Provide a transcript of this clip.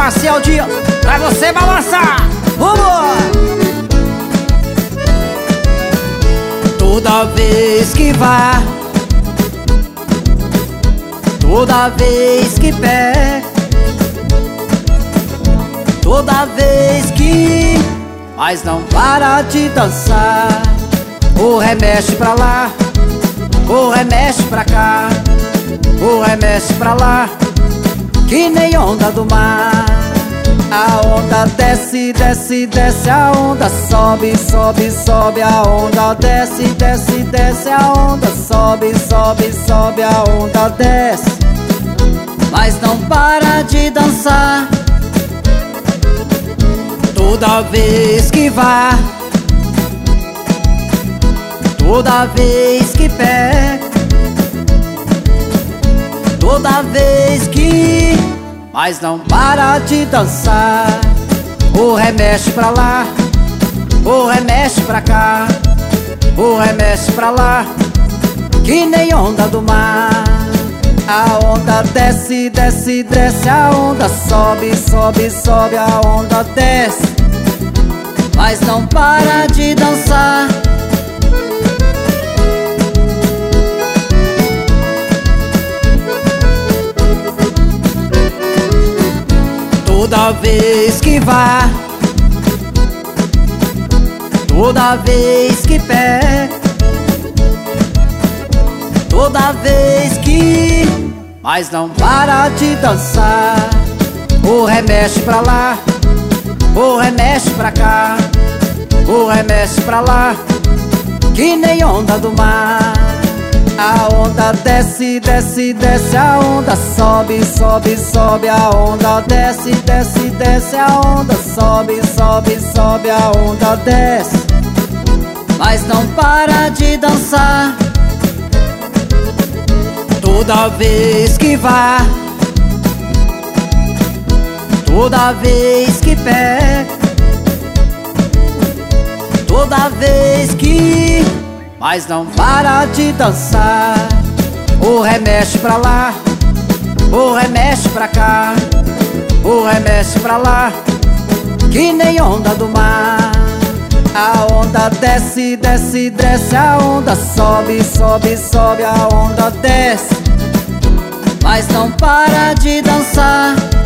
Maciel Dias, pra você balançar. Vamos! Toda vez que vai, toda vez que pé, toda vez que, mas não para de dançar. O remexe pra lá, o remexe pra cá, o remexe pra lá, que nem onda do mar. A onda desce, desce, desce, a onda sobe, sobe, sobe, a onda desce, desce, desce, a onda sobe, sobe, sobe, a onda desce, mas não para de dançar. Toda vez que vai, toda vez que pega, toda vez que, mas não para de dançar. O remexe pra lá, o remexe pra cá, o remexe pra lá, que nem onda do mar. A onda desce, desce, desce, a onda sobe, sobe, sobe, a onda desce, mas não para de dançar. Toda vez que vai, toda vez que pega, toda vez que, mas não para de dançar. O remexe pra lá, o remexe pra cá, o remexe pra lá, que nem onda do mar. A onda desce, desce, desce, a onda sobe, sobe, sobe, a onda desce, desce, desce, a onda sobe, sobe, sobe, a onda desce, mas não para de dançar. Toda vez que vai, toda vez que pega, toda vez que, mas não para de dançar. O remexe pra lá, o remexe pra cá, o remexe pra lá, que nem onda do mar. A onda desce, desce, desce, a onda sobe, sobe, sobe, a onda desce, mas não para de dançar.